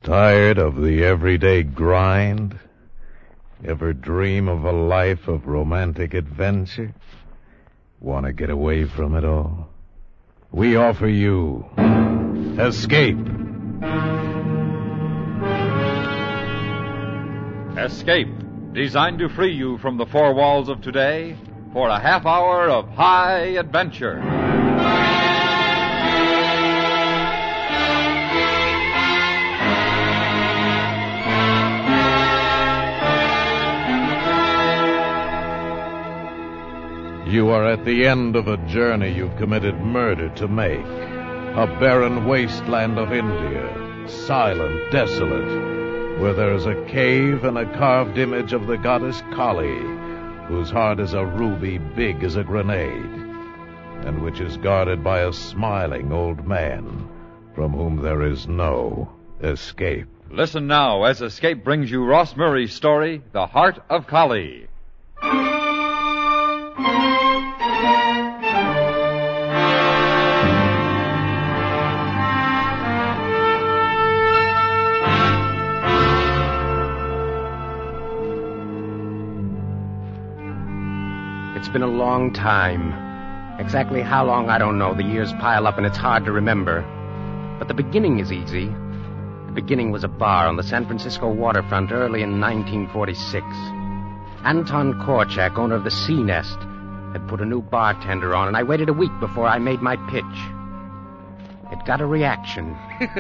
Tired of the everyday grind? Ever dream of a life of romantic adventure? Want to get away from it all? We offer you Escape. Escape, designed to free you from the four walls of today for a half hour of high adventure. You are at the end of a journey you've committed murder to make. A barren wasteland of India, silent, desolate, where there is a cave and a carved image of the goddess Kali, whose heart is a ruby big as a grenade, and which is guarded by a smiling old man from whom there is no escape. Listen now as Escape brings you Ross Murray's story, The Heart of Kali. It's been a long time. Exactly how long, I don't know. The years pile up and it's hard to remember. But the beginning is easy. The beginning was a bar on the San Francisco waterfront early in 1946. Anton Korchak, owner of the Sea Nest, had put a new bartender on, and I waited a week before I made my pitch. It got a reaction.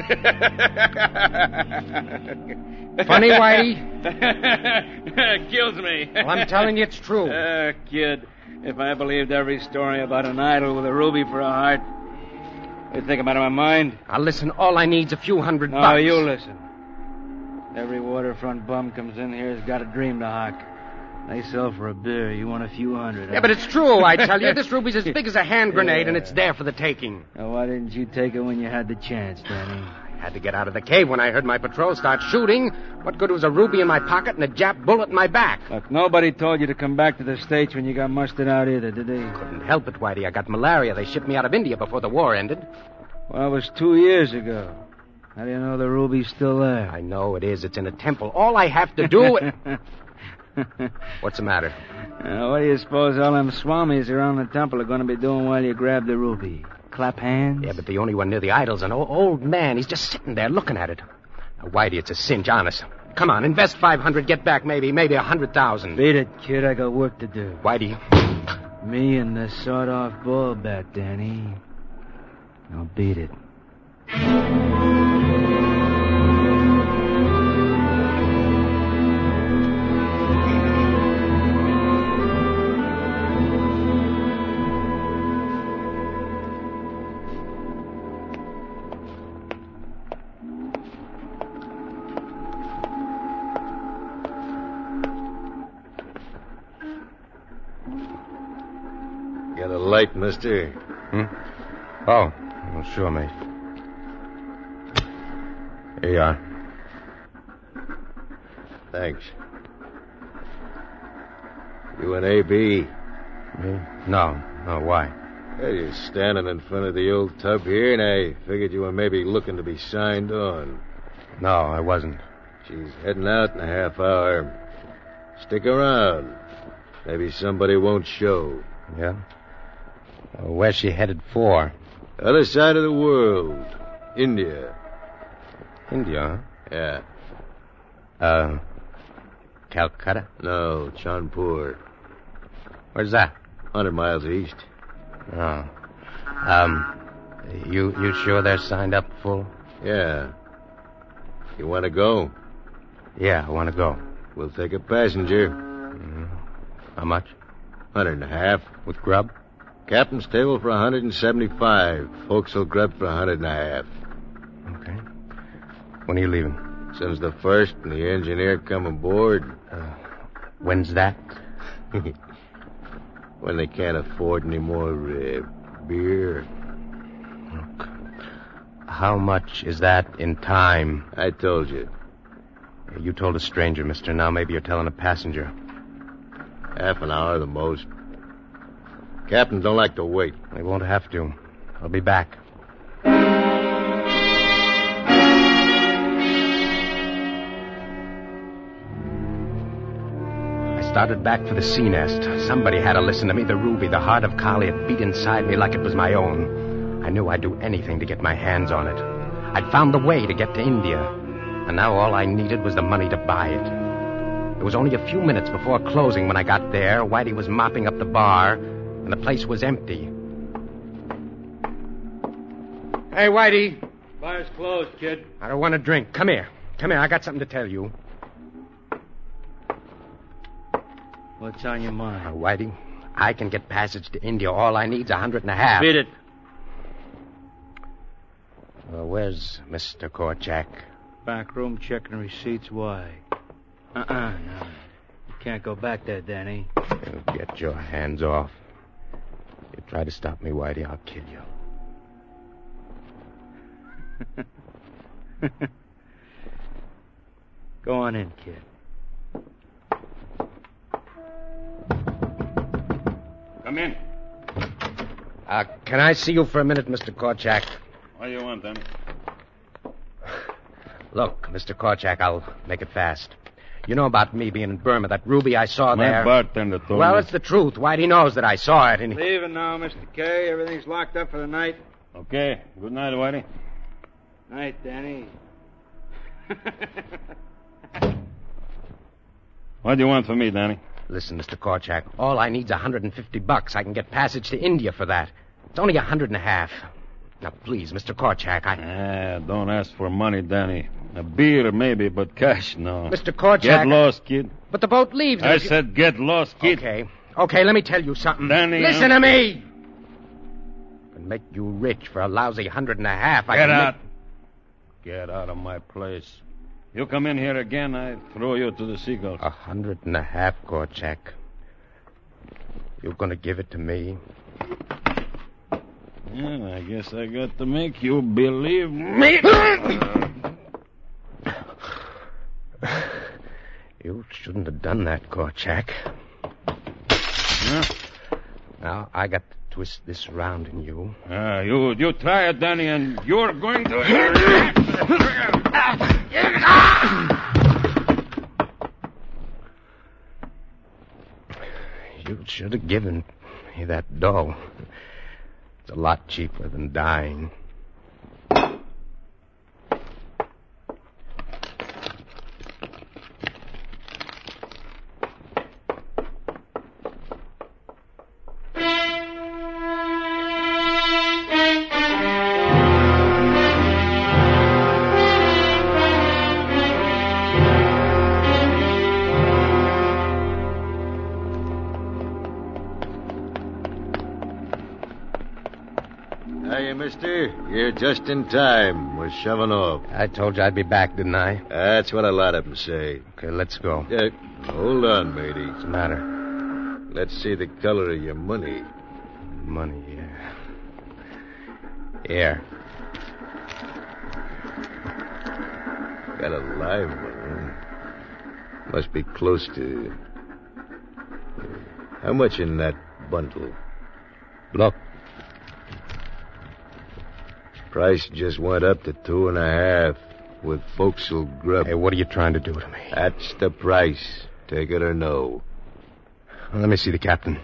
Funny, Whitey? Kills me. Well, I'm telling you it's true. Kid, if I believed every story about an idol with a ruby for a heart, what do you think I'm out of my mind? Now, listen, all I need's a few $100. No, you listen. Every waterfront bum comes in here has got a dream to hawk. They sell for a beer. You want a few $100. Yeah, but it's true, I tell you. This ruby's as big as a hand grenade, and it's there for the taking. Now, why didn't you take it when you had the chance, Danny? I had to get out of the cave when I heard my patrol start shooting. What good was a ruby in my pocket and a Jap bullet in my back? Look, nobody told you to come back to the States when you got mustered out either, did they? Couldn't help it, Whitey. I got malaria. They shipped me out of India before the war ended. Well, it was 2 years ago. How do you know the ruby's still there? I know it is. It's in a temple. All I have to do... What's the matter? What do you suppose all them swamis around the temple are going to be doing while you grab the ruby? Clap hands? Yeah, but the only one near the idol's an old man. He's just sitting there looking at it. Now, Whitey, it's a cinch, honest. Come on, invest $500, get back maybe $100,000. Beat it, kid. I got work to do. Whitey. Me and the sawed-off ball bat, Danny. I'll beat it. Got a light, mister? Oh, well, sure, mate. Here you are. Thanks. You an A.B.? Me? No, why? Well, you're standing in front of the old tub here, and I figured you were maybe looking to be signed on. No, I wasn't. She's heading out in a half hour. Stick around. Maybe somebody won't show. Yeah? Where's she headed for? Other side of the world. India. India, Yeah. huh? Calcutta? No, Chanpur. Where's that? 100 miles east. Oh. You sure they're signed up full? Yeah. You want to go? Yeah, I want to go. We'll take a passenger. How much? 150. With grub? Captain's table for 175. Forecastle grub for 150. Okay. When are you leaving? Soon's the first and the engineer come aboard. When's that? When they can't afford any more beer. Look, how much is that in time? I told you. You told a stranger, mister. Now maybe you're telling a passenger. Half an hour the most. Captain don't like to wait. They won't have to. I'll be back. started back for the sea nest. Somebody had to listen to me. The Ruby, the heart of Kali, had beat inside me like it was my own. I knew I'd do anything to get my hands on it. I'd found the way to get to India. And now all I needed was the money to buy it. It was only a few minutes before closing when I got there. Whitey was mopping up the bar, and the place was empty. Hey, Whitey. Bar's closed, kid. I don't want a drink. Come here. Come here. I got something to tell you. What's on your mind? Whitey, I can get passage to India. All I need's $150. Beat it. Where's Mr. Korchak? Back room checking receipts. Why? No. You can't go back there, Danny. Get your hands off. You try to stop me, Whitey, I'll kill you. Go on in, kid. Come in. Can I see you for a minute, Mr. Korchak? What do you want, Danny? Look, Mr. Korchak, I'll make it fast. You know about me being in Burma, that ruby I saw there. My bartender told me. Well, it's the truth. Whitey knows that I saw it, and he... Leaving now, Mr. K. Everything's locked up for the night. Okay. Good night, Whitey. Night, Danny. What do you want from me, Danny? Listen, Mr. Korchak, all I need's $150. I can get passage to India for that. It's only $150. Now, please, Mr. Korchak, Don't ask for money, Danny. A beer, maybe, but cash, no. Mr. Korchak... Get lost, kid. But the boat leaves... I said get lost, kid. Okay, let me tell you something. Danny... Listen to me! I can make you rich for a lousy $150. Get out. Get out of my place. You come in here again, I throw you to the seagulls. $150, Korchak. You're going to give it to me? Yeah, I guess I got to make you believe me. You shouldn't have done that, Korchak. Huh? Now, I got to twist this round in you. You try it, Danny, and you're going to... You should have given me that dough. It's a lot cheaper than dying. Hiya, mister. You're just in time. We're shoving off. I told you I'd be back, didn't I? That's what a lot of them say. Okay, let's go. Hold on, matey. What's the matter? Let's see the color of your money. Money, yeah. Here. Got a live one, huh? Must be close to... How much in that bundle? Look. Price just went up to 2.5 with forecastle grub. Hey, what are you trying to do to me? That's the price. Take it or no. Well, let me see the captain.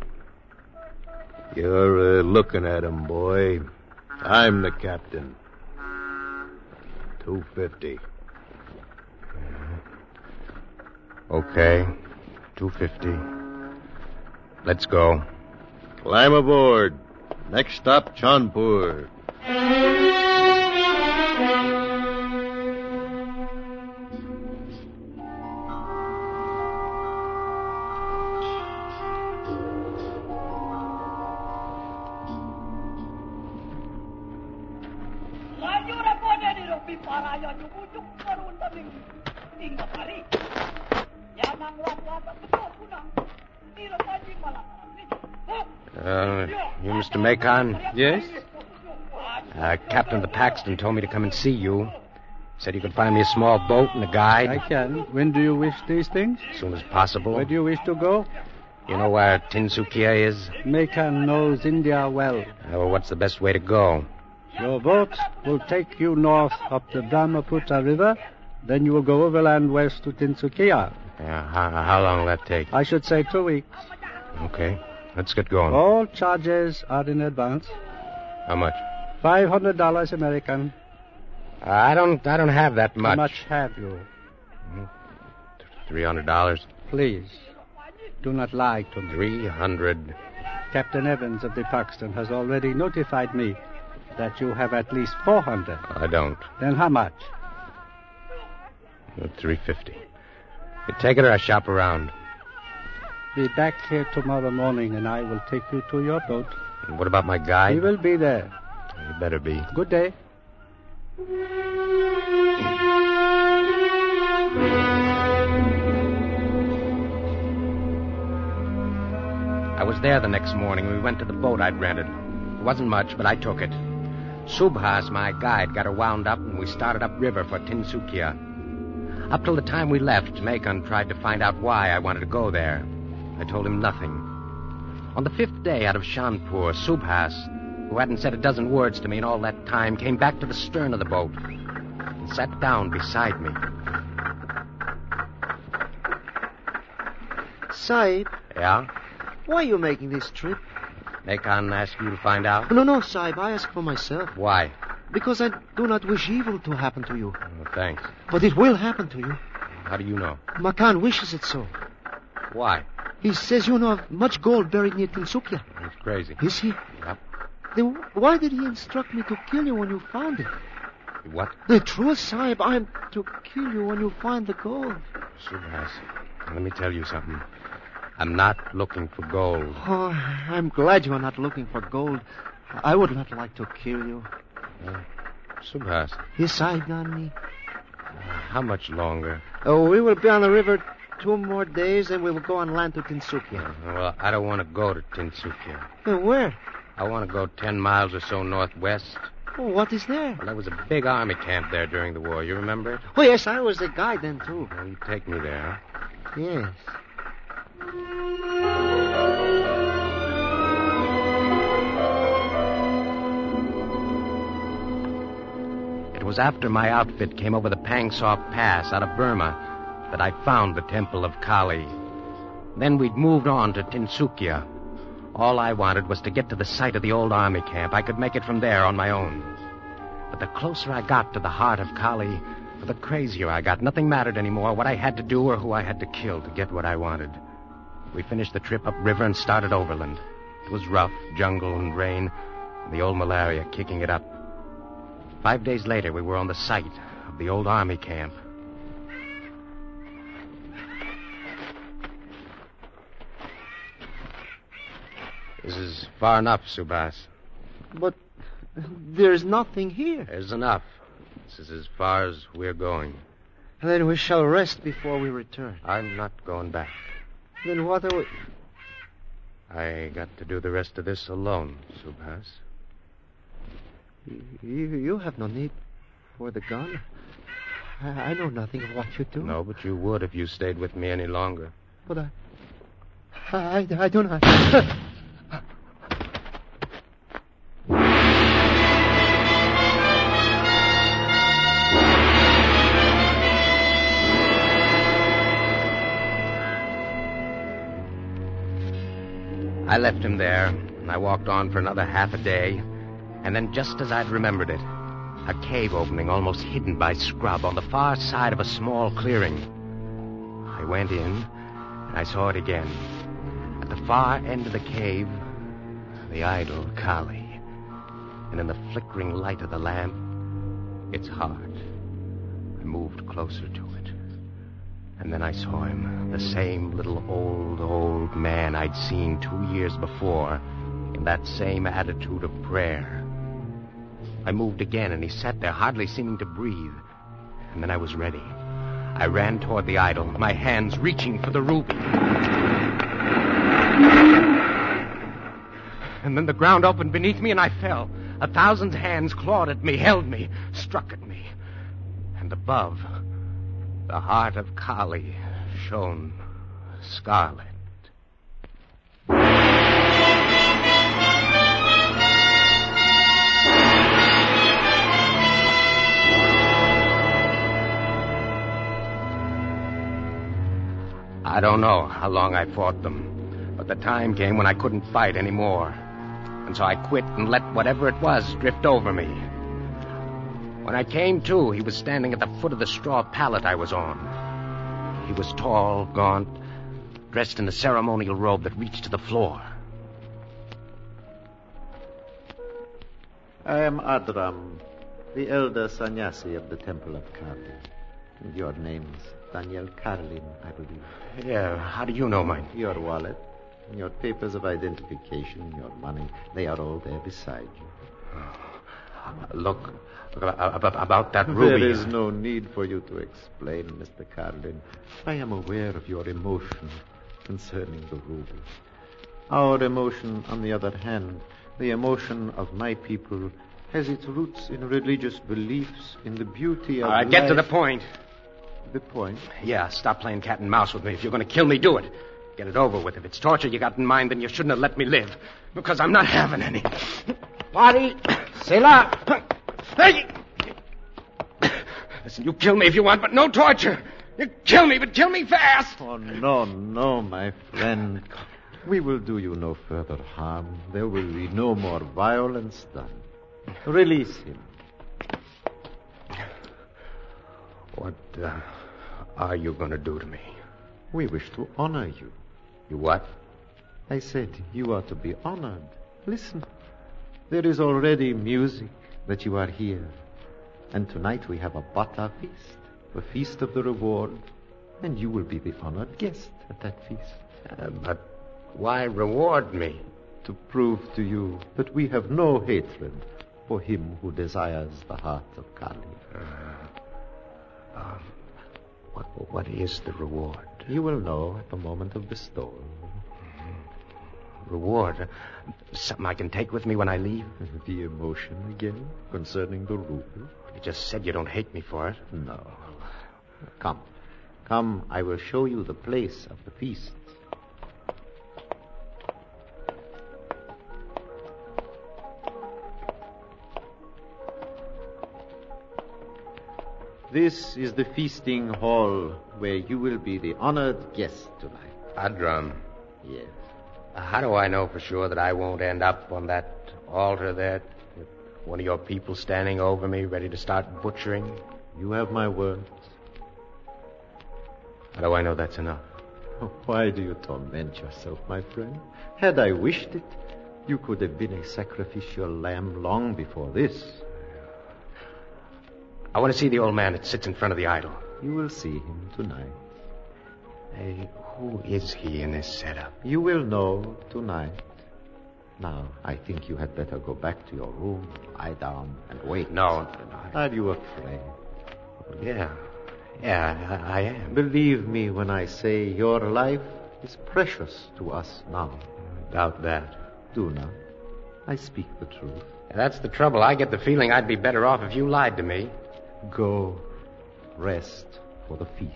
You're looking at him, boy. I'm the captain. $250. Okay. $250. Let's go. Climb aboard. Next stop, Chaunpur. You Mr. Macon? Yes? Captain of the Paxton told me to come and see you. Said you could find me a small boat and a guide. I can. When do you wish these things? As soon as possible. Where do you wish to go? You know where Tinsukia is? Macon knows India well. Well, what's the best way to go? Your boat will take you north up the Brahmaputra River. Then you will go overland west to Tinsukia. Yeah, how long will that take? I should say 2 weeks. Okay, let's get going. All charges are in advance. How much? $500 American. I don't have that much. How much have you? $300. Please, do not lie to me. 300. Captain Evans of the Paxton has already notified me that you have at least 400. I don't. Then how much? 350. You take it or I shop around. Be back here tomorrow morning and I will take you to your boat. And what about my guide? He will be there. He better be. Good day. I was there the next morning. We went to the boat I'd rented. It wasn't much, but I took it. Subhas, my guide, got her wound up, and we started upriver for Tinsukia. Up till the time we left, Macon tried to find out why I wanted to go there. I told him nothing. On the 5th day out of Shanpur, Subhas, who hadn't said a dozen words to me in all that time, came back to the stern of the boat and sat down beside me. Sahib, Yeah? why are you making this trip? Macon asked you to find out? No, Sahib, I ask for myself. Why? Because I do not wish evil to happen to you. Oh, thanks. But it will happen to you. How do you know? Makan wishes it so. Why? He says you know of much gold buried near Tinsukia. He's crazy. Is he? Yep. Then why did he instruct me to kill you when you found it? What? The truth, Sahib, I am to kill you when you find the gold. Subhas, let me tell you something. I'm not looking for gold. Oh, I'm glad you are not looking for gold. I would not like to kill you. Subhas, Yes, Sahib, Nani. how much longer? Oh, we will be on the river 2 more days, and we will go on land to Tinsukia. Well, I don't want to go to Tinsukia. Where? I want to go 10 miles or so northwest. Oh, what is there? Well, there was a big army camp there during the war. You remember it? Oh, yes, I was the guide then, too. Well, you take me there, huh? Yes. It was after my outfit came over the Pangsop Pass out of Burma that I found the Temple of Kali. Then we'd moved on to Tinsukia. All I wanted was to get to the site of the old army camp. I could make it from there on my own. But the closer I got to the heart of Kali, the crazier I got. Nothing mattered anymore, what I had to do or who I had to kill to get what I wanted. We finished the trip upriver and started overland. It was rough, jungle and rain, and the old malaria kicking it up. 5 days later, we were on the site of the old army camp. This is far enough, Subhas. But there's nothing here. There's enough. This is as far as we're going. Then we shall rest before we return. I'm not going back. Then what are we... I got to do the rest of this alone, Subhas. You have no need for the gun. I know nothing of what you do. No, but you would if you stayed with me any longer. But I do not... I left him there, and I walked on for another half a day, and then just as I'd remembered it, a cave opening almost hidden by scrub on the far side of a small clearing. I went in, and I saw it again. At the far end of the cave, the idol Kali, and in the flickering light of the lamp, its heart. I moved closer to it. And then I saw him, the same little old man I'd seen 2 years before, in that same attitude of prayer. I moved again, and he sat there, hardly seeming to breathe. And then I was ready. I ran toward the idol, my hands reaching for the ruby. And then the ground opened beneath me, and I fell. 1,000 hands clawed at me, held me, struck at me. And above... the heart of Kali shone scarlet. I don't know how long I fought them, but the time came when I couldn't fight anymore. And so I quit and let whatever it was drift over me. When I came to, he was standing at the foot of the straw pallet I was on. He was tall, gaunt, dressed in a ceremonial robe that reached to the floor. I am Adram, the elder sannyasi of the Temple of Kali. And your name's Daniel Karlin, I believe. Yeah, how do you know mine? Your wallet, your papers of identification, your money, they are all there beside you. Look, about that ruby. There is no need for you to explain, Mr. Karlin. I am aware of your emotion concerning the ruby. Our emotion, on the other hand, the emotion of my people, has its roots in religious beliefs, in the beauty of All right, life. get to the point. The point? Yeah, stop playing cat and mouse with me. If you're going to kill me, do it. Get it over with. If it's torture you got in mind, then you shouldn't have let me live. Because I'm not having any. Party, c'est là. Hey! Listen, you kill me if you want, but no torture. You kill me, but kill me fast. Oh, no, my friend. We will do you no further harm. There will be no more violence done. Release him. What are you going to do to me? We wish to honor you. You what? I said you are to be honored. Listen. There is already music that you are here. And tonight we have a Bata feast, a feast of the reward. And you will be the honored guest at that feast. But why reward me? To prove to you that we have no hatred for him who desires the heart of Kali. What is the reward? You will know at the moment of bestowal. Reward? Something I can take with me when I leave? The emotion again concerning the ruby. You just said you don't hate me for it. No. Come, I will show you the place of the feast. This is the feasting hall where you will be the honored guest tonight. Adram. Yes. How do I know for sure that I won't end up on that altar there with one of your people standing over me ready to start butchering? You have my words. How do I know that's enough? Why do you torment yourself, my friend? Had I wished it, you could have been a sacrificial lamb long before this. I want to see the old man that sits in front of the idol. You will see him tonight. Hey, who is he in this setup? You will know tonight. Now, I think you had better go back to your room, lie down, and wait. No. Are you afraid? Yeah, I am. Believe me when I say your life is precious to us now. Doubt that. Do not. I speak the truth. That's the trouble. I get the feeling I'd be better off if you lied to me. Go. Rest for the feast.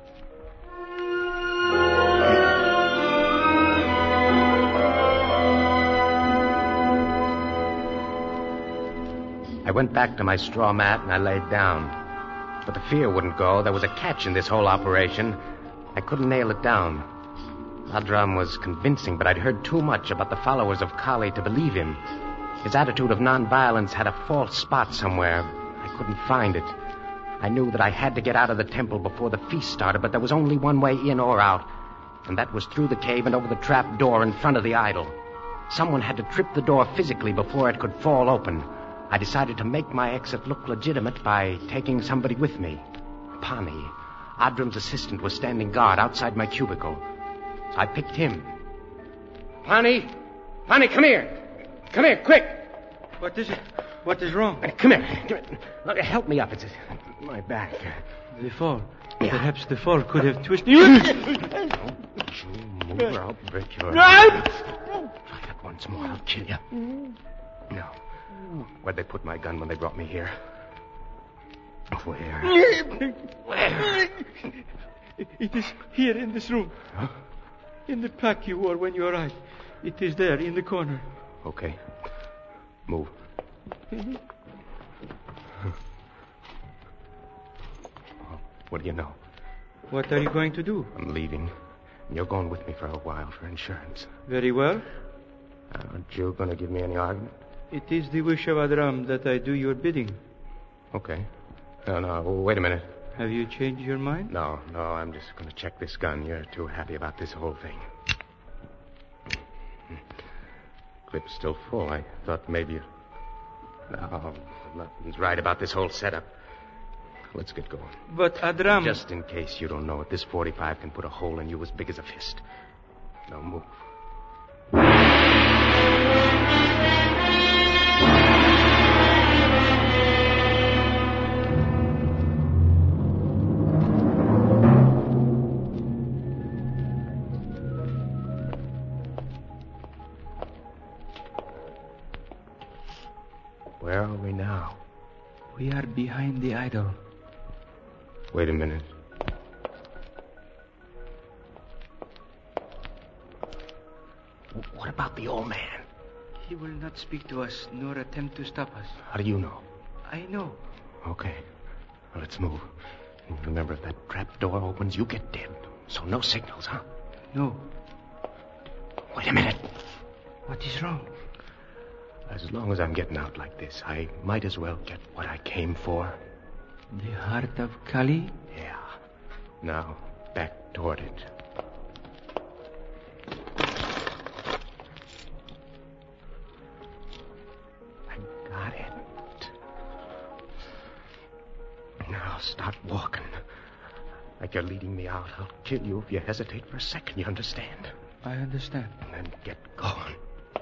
I went back to my straw mat and I laid down. But the fear wouldn't go. There was a catch in this whole operation. I couldn't nail it down. Adram was convincing, but I'd heard too much about the followers of Kali to believe him. His attitude of nonviolence had a false spot somewhere. I couldn't find it. I knew that I had to get out of the temple before the feast started, but there was only one way in or out, and that was through the cave and over the trap door in front of the idol. Someone had to trip the door physically before it could fall open. I decided to make my exit look legitimate by taking somebody with me. Pani, Adram's assistant, was standing guard outside my cubicle. So I picked him. Pani, come here. Come here, quick. What is it? What is wrong? Come here. Look, help me up. It's my back. The fall. Yeah. Perhaps the fall could have twisted you. Don't you move or I'll break your... Try that once more. I'll kill you. No. Where'd they put my gun when they brought me here? Where? It is here in this room. Huh? In the pack you wore when you arrived. It is there in the corner. Okay. Move. What do you know? What are you going to do? I'm leaving. You're going with me for a while for insurance. Very well. Aren't you going to give me any argument? It is the wish of Adram that I do your bidding. Okay. No, wait a minute. Have you changed your mind? No, I'm just going to check this gun. You're too happy about this whole thing. Clip's still full. I thought maybe you... No, nothing's right about this whole setup. Let's get going. But Adram... Just in case you don't know it, this 45 can put a hole in you as big as a fist. Now move. Where are we now? We are behind the idol. Wait a minute. What about the old man? He will not speak to us, nor attempt to stop us. How do you know? I know. Okay. Well, let's move. And remember, if that trap door opens, you get dead. So no signals, huh? No. Wait a minute. What is wrong? As long as I'm getting out like this, I might as well get what I came for. The heart of Kali? Yeah. Now, back toward it. I got it. Now, start walking. Like you're leading me out. I'll kill you if you hesitate for a second, you understand? I understand. And then get going.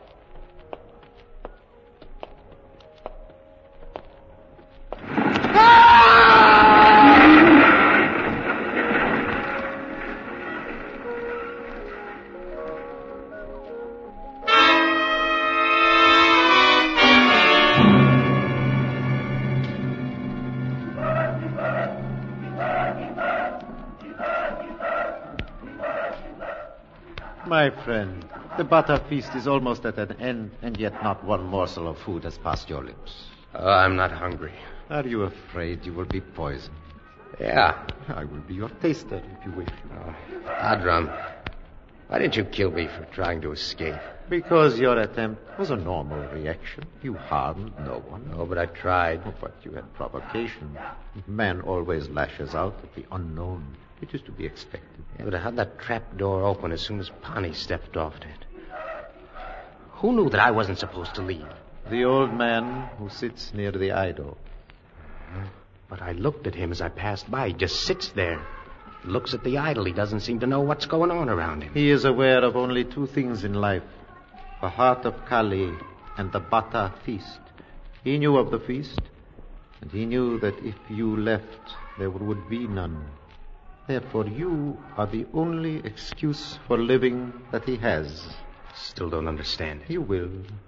My friend, the butter feast is almost at an end, and yet not one morsel of food has passed your lips. I'm not hungry. Are you afraid you will be poisoned? Yeah. I will be your taster if you wish. Adram, why didn't you kill me for trying to escape? Because your attempt was a normal reaction. You harmed no one. Oh, but I tried. Oh, but you had provocation. Man always lashes out at the unknown. It is to be expected. Yeah, but I had that trap door open as soon as Pani stepped off it. Who knew that I wasn't supposed to leave? The old man who sits near the idol. But I looked at him as I passed by. He just sits there. Looks at the idol. He doesn't seem to know what's going on around him. He is aware of only two things in life. The heart of Kali and the Bata feast. He knew of the feast, and he knew that if you left, there would be none. Therefore, you are the only excuse for living that he has. Still don't understand it. You will.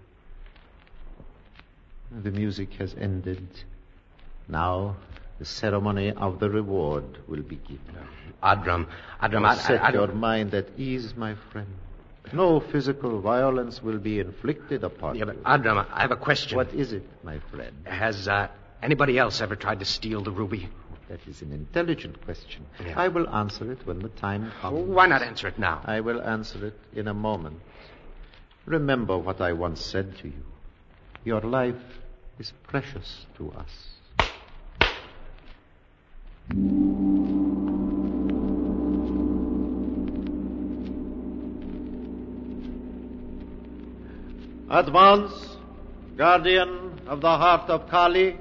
The music has ended. Now, the ceremony of the reward will begin. Adram, Set your mind at ease, my friend. No physical violence will be inflicted upon you. But Adram, I have a question. What is it, my friend? Has anybody else ever tried to steal the ruby? That is an intelligent question. Yeah. I will answer it when the time comes. Well, why not answer it now? I will answer it in a moment. Remember what I once said to you. Your life is precious to us. Advance, guardian of the heart of Kali.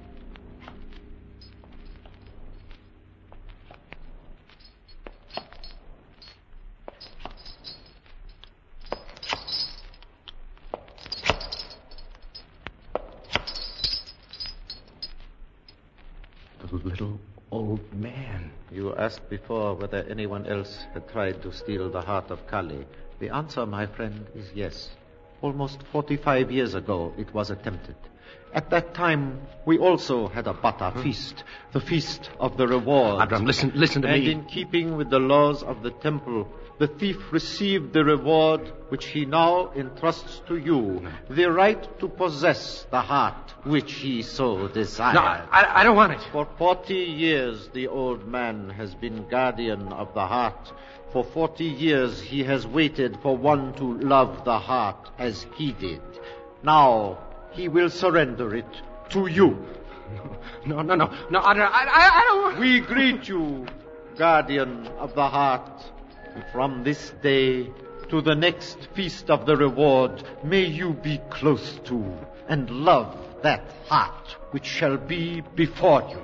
The little old man. You asked before whether anyone else had tried to steal the heart of Kali. The answer, my friend, is yes. Almost 45 years ago, it was attempted. At that time, we also had a Bata feast, the feast of the reward. Abram, listen to and me. And in keeping with the laws of the temple, the thief received the reward which he now entrusts to you, the right to possess the heart which he so desired. No, I don't want it. For 40 years, the old man has been guardian of the heart. For 40 years, he has waited for one to love the heart as he did. Now, he will surrender it to you. No, I don't want... We greet you, guardian of the heart. And from this day to the next feast of the reward, may you be close to and love that heart which shall be before you.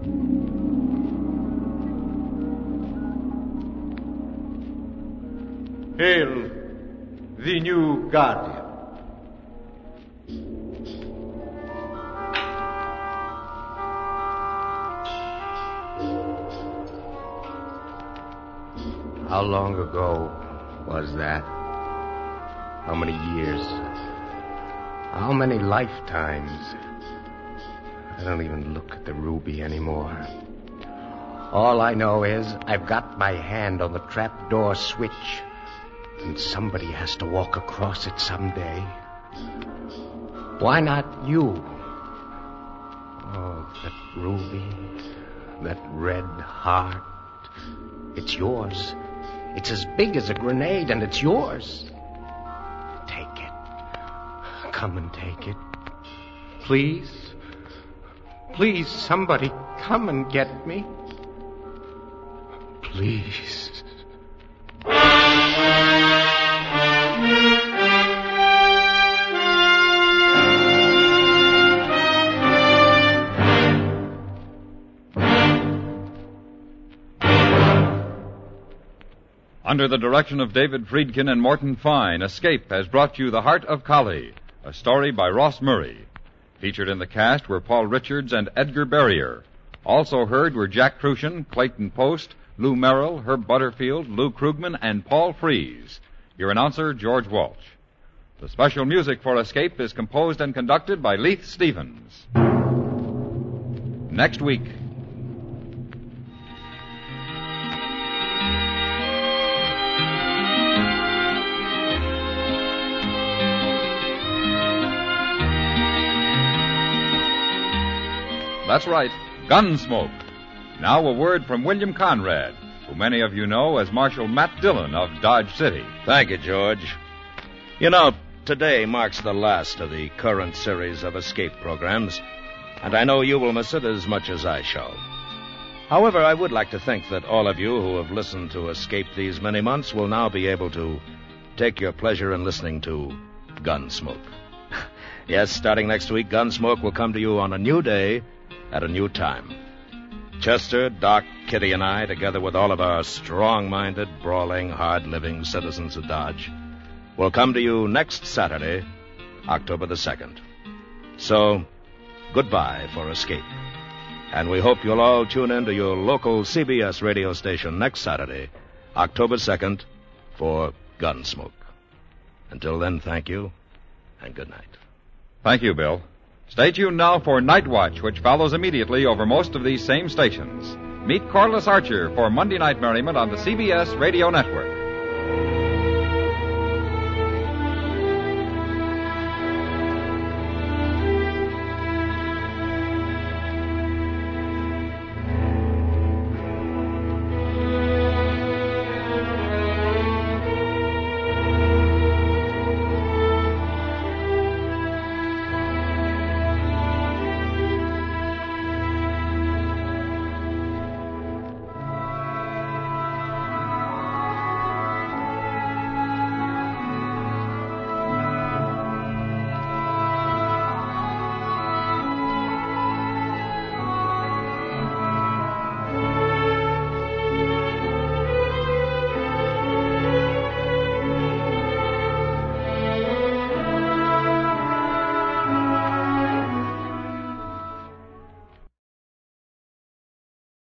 Hail the new guardian. How long ago was that? How many years? How many lifetimes? I don't even look at the ruby anymore. All I know is I've got my hand on the trapdoor switch, and somebody has to walk across it someday. Why not you? Oh, that ruby, that red heart. It's yours. It's as big as a grenade, and it's yours. Take it. Come and take it. Please. Please, somebody, come and get me. Please. Under the direction of David Friedkin and Morton Fine, Escape has brought you The Heart of Kali, a story by Ross Murray. Featured in the cast were Paul Richards and Edgar Barrier. Also heard were Jack Crucian, Clayton Post, Lou Merrill, Herb Butterfield, Lou Krugman, and Paul Freese. Your announcer, George Walsh. The special music for Escape is composed and conducted by Leith Stevens. Next week. That's right, Gunsmoke. Now a word from William Conrad, who many of you know as Marshal Matt Dillon of Dodge City. Thank you, George. You know, today marks the last of the current series of Escape programs, and I know you will miss it as much as I shall. However, I would like to think that all of you who have listened to Escape these many months will now be able to take your pleasure in listening to Gunsmoke. Yes, starting next week, Gunsmoke will come to you on a new day at a new time. Chester, Doc, Kitty, and I, together with all of our strong-minded, brawling, hard-living citizens of Dodge, will come to you next Saturday, October the 2nd. So, goodbye for Escape. And we hope you'll all tune in to your local CBS radio station next Saturday, October 2nd, for Gunsmoke. Until then, thank you, and good night. Thank you, Bill. Stay tuned now for Night Watch, which follows immediately over most of these same stations. Meet Corliss Archer for Monday Night Merriment on the CBS Radio Network.